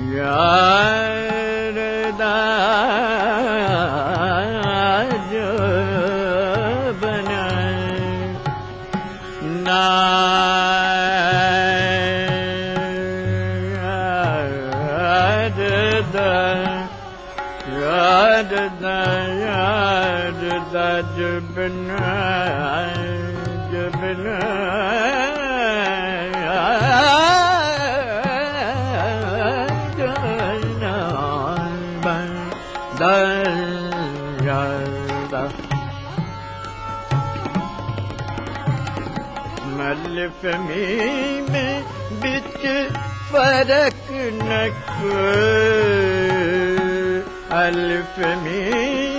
यार दा जो बना ना जबना जबना मल्फ में बिच फरक न अल्फ में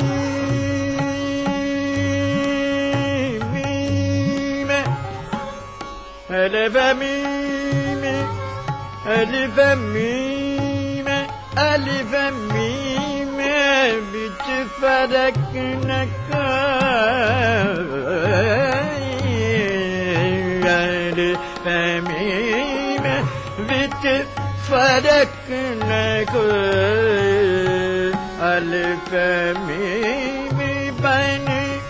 अल्फ में अल्फ में अल्फ में बिच फरक न बिच फरक न अल्फ में बन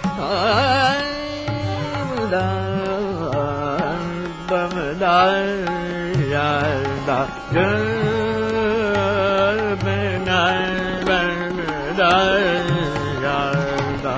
बमदा यादा बना बमदा यादा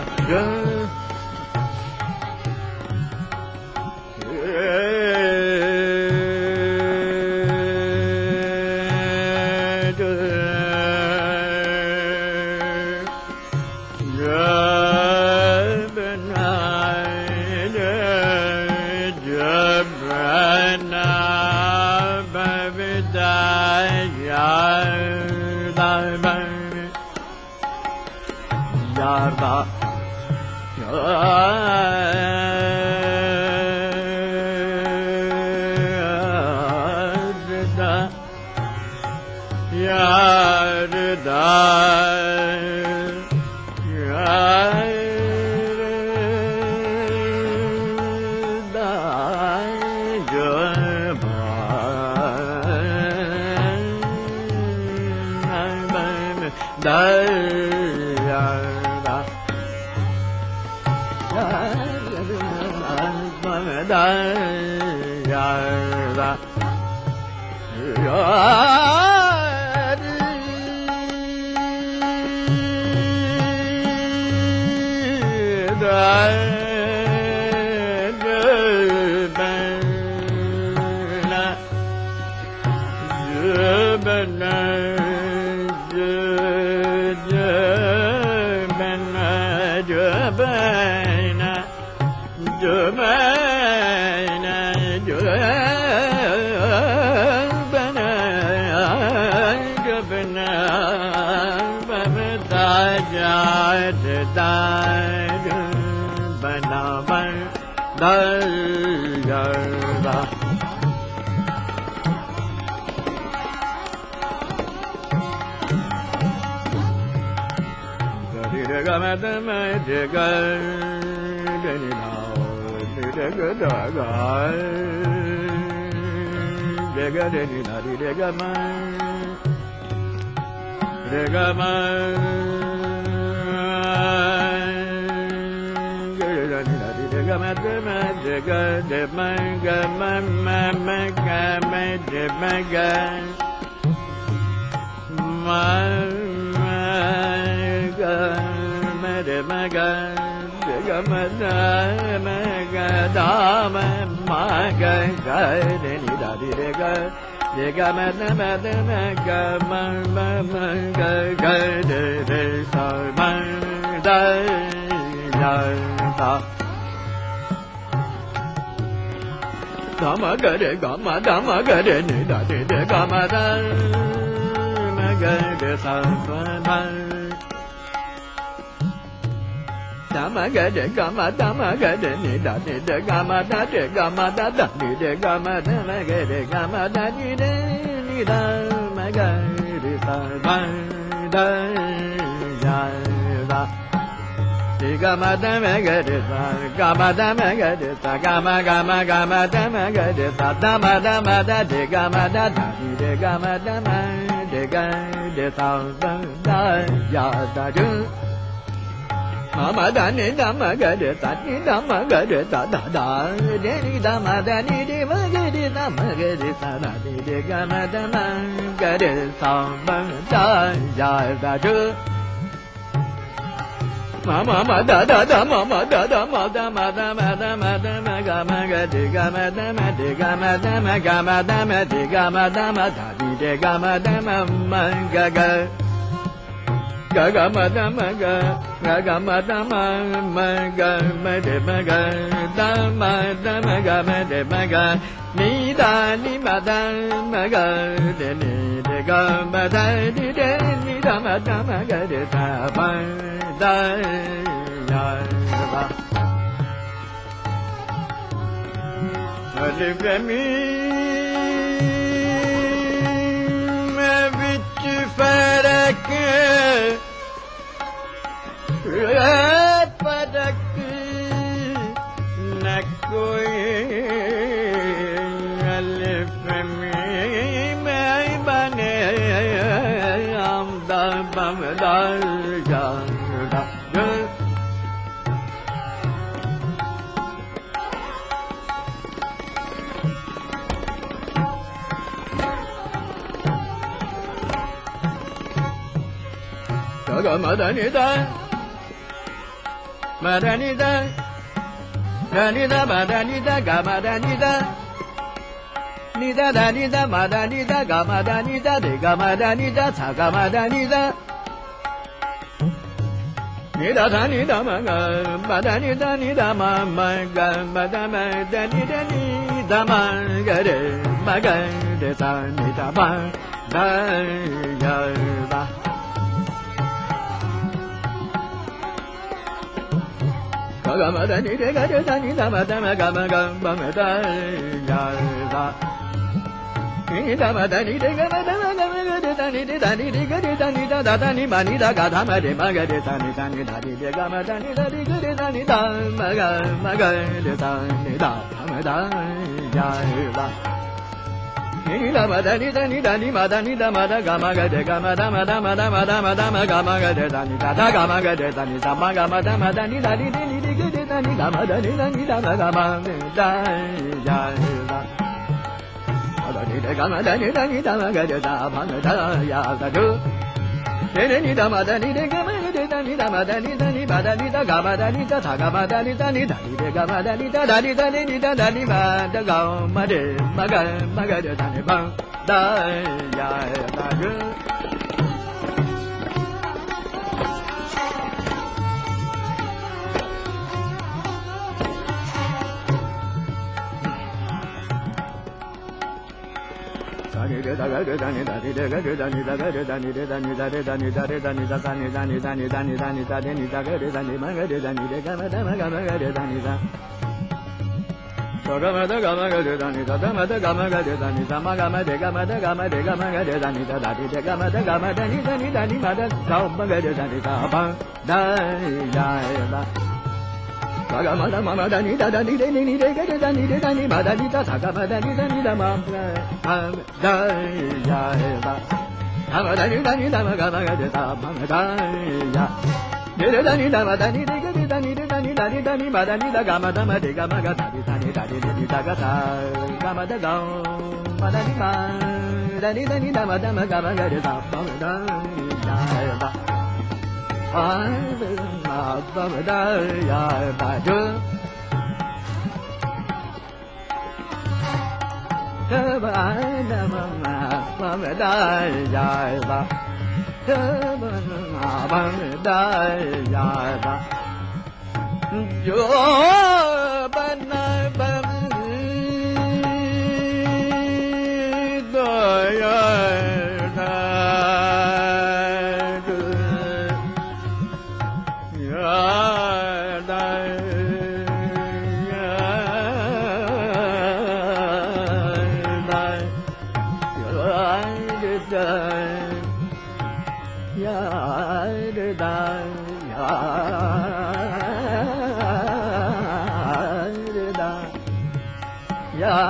gama dama gade sa gama dama gade sa gama gama gama dama gade sa dama dama da de gama da da de gama dama de ga de sa da ya da ju mama da ni dama gade sa ni dama gade sa da da de ni dama da ni de ma gade dama gade sa da de gama dama gade sa da ya da ju mama ma da da da mama da da ma da ma da ma da ma da ma ga ma ga de ga ma da ma de ga ma da ma ga ma da ma de ga ma da ma da di de ga ma da ma ma ga ga ga ga ma da ma ga ga ma da ma ma ga ma de ma ga da ma ga ma de ma ga ni da ni ma da ma ga de ni de ga ma da di de ni da ma ga de ta ba da ya ba alif mim ਵਿੱਚ फर्क फर्क न कोई alif mim bane amda bamda ya ga ma da ni da ma da ni da ma da ni da ga ma da ni da ni da ma da ni da ga ma da ni da de ga ma da ni da sa ga ma da ni da ni da ma ga ma da ni da ma ga ma da ni da ma ga de ma ga de sa ni da ba da ya ba ga ma da ni de ga de da ni da ma ga ma ba ma da ya ba ni da ma da ni de ga ma ga de da ni de ga de da ni da da ni ma ni da ga da ma de ma ga de da ni da di de ga ma da ni ga de da ni da ma ga de da ni da ma da ya ba ni da ma da ni ma da ni da ma da ga ma ga de ga ma da ma da ma da ma da ma da ma ga ma ga de da ni da ga ma ga de da ni da ma ga ma da ni da di de ni de ga de da ni da ma da ma ga ma da ya ba da ni de ga ma da ni da ma ga de da ma da ya da du de ni da ma da ni de ga ma ga de da ni da ma da ni ba da ni da ga ma da ni da tha ga ma da ni da ni de ga ma da ni da ni da ni ma da ga ma de ma ga de da ni ba da ya da du da ga de da ni da di de ga de da ni da ga de da ni de da ni da de da ni da de da ni da da ni da ni da ni da ni da ni da de ni da ga de da ni ma ga de da ni de ga ma ga de da ni da ga ma ga de da ni da ma da ga ma ga de da ni da ma ga ma de ga ma da ga ma de ga ma ga de da ni da da di de ga ma da ni da ni ma da ga ma ga de da ni da ba da ya ba ga ma da ni da ni de ni de ga de da ni ma da ni da ga ma da ni da ma da ya ba ga ma da ni da ma ga ma ga de da ma da ya de da ni da ma da ni de ga de da ni da ni ma da ni da ga ma de ga ma ga da ni da ni da ga da ga ma da ga ma da ni da ma da ma ga ma ga de da ma da ya ba ba da ya ba du ba da ma da ya ba ba da ya ba yo ba na ba da ya ya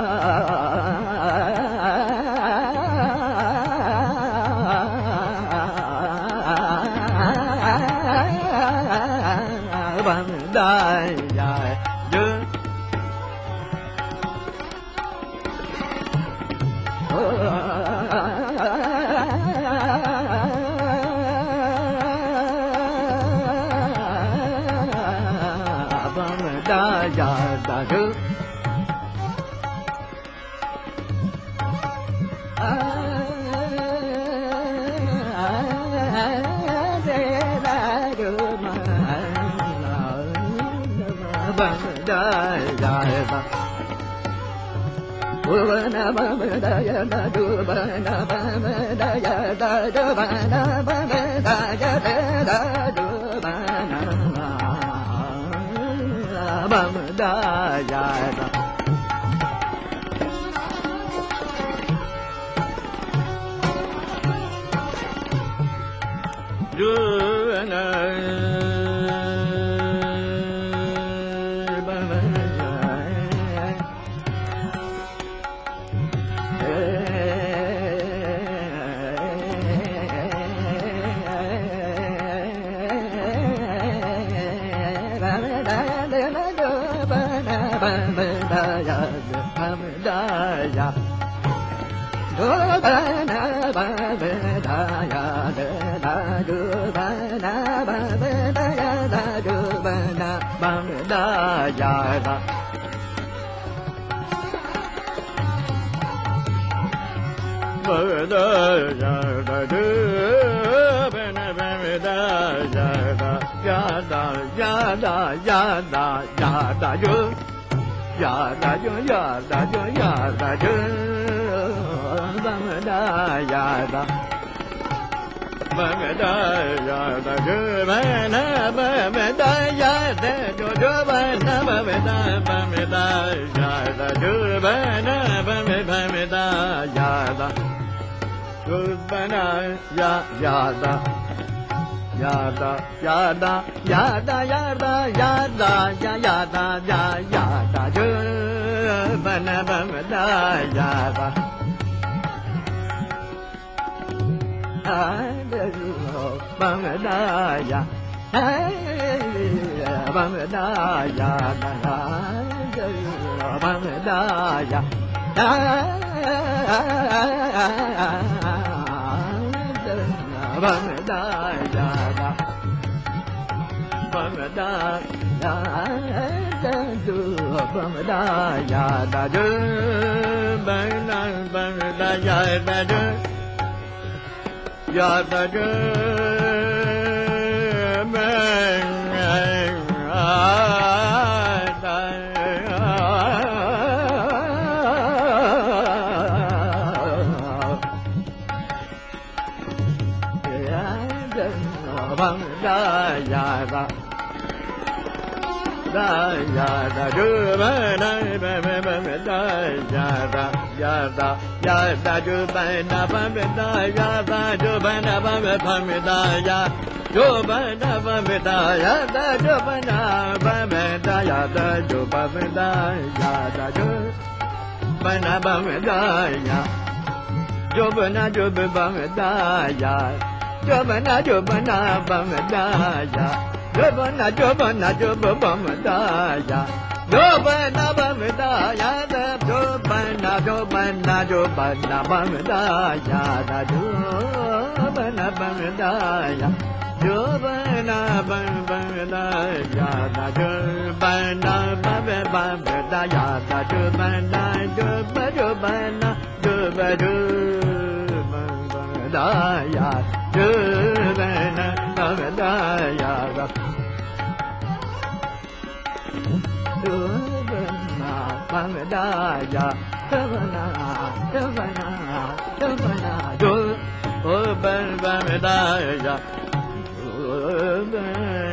Bam